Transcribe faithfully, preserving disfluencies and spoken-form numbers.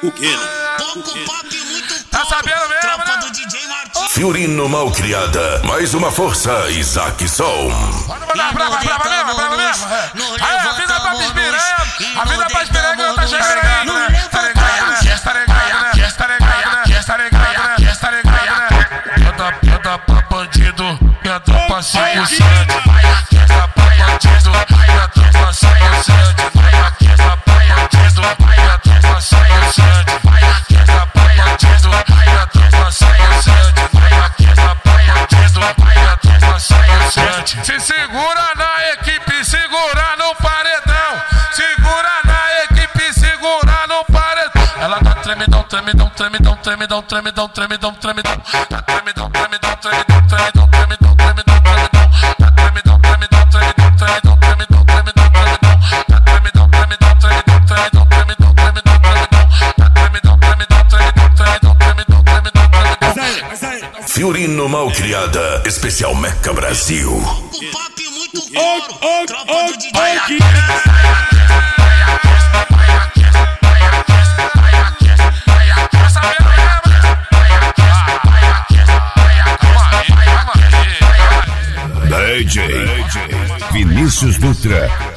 O que, né? Pouco pop e muito pop. Tá sabendo mesmo, Tropa né? do D J Martins. Fiorino Malcriada, mais uma força, Isaac Som. Bora mandar brava, brava mesmo, brava mesmo. Aí, a vida pra Pispiranga, a vida pra Pispiranga tá chegando aí, né? Tá ligado, né? Tá ligado, né? Tá ligado, né? Tá ligado, né? Tá ligado, né? Peda, peda pra bandido, peda pra cinco sete. Peda pra bandido, peda pra cinco sete. Peda pra bandido, peda pra cinco sete. Peda pra bandido, peda pra cinco sete. Peda pra bandido, peda pra cinco sete. Se segura na equipe, segura no paredão. Segura na equipe, segura no paredão. Ela tá tremidão, tremidão, tremidão, tremidão, tremidão, tremidão, tremidão. Tá tremidão, tremidão, tremidão, tremidão, tremidão, tremidão, tremidão. Tá tremidão, tremidão, tremidão, tremidão, tremidão, tremidão, tremidão. Tá tremidão, tremidão, tremidão, tremidão, tremidão, tremidão, tremidão. Tá tremidão, tremidão, tremidão, tremidão, tremidão, tremidão, tremidão. Fiorino Malcriada, especial Meca Brasil. Pouco pop e muito couro. Tropa do D J D J Vinícius Dutra.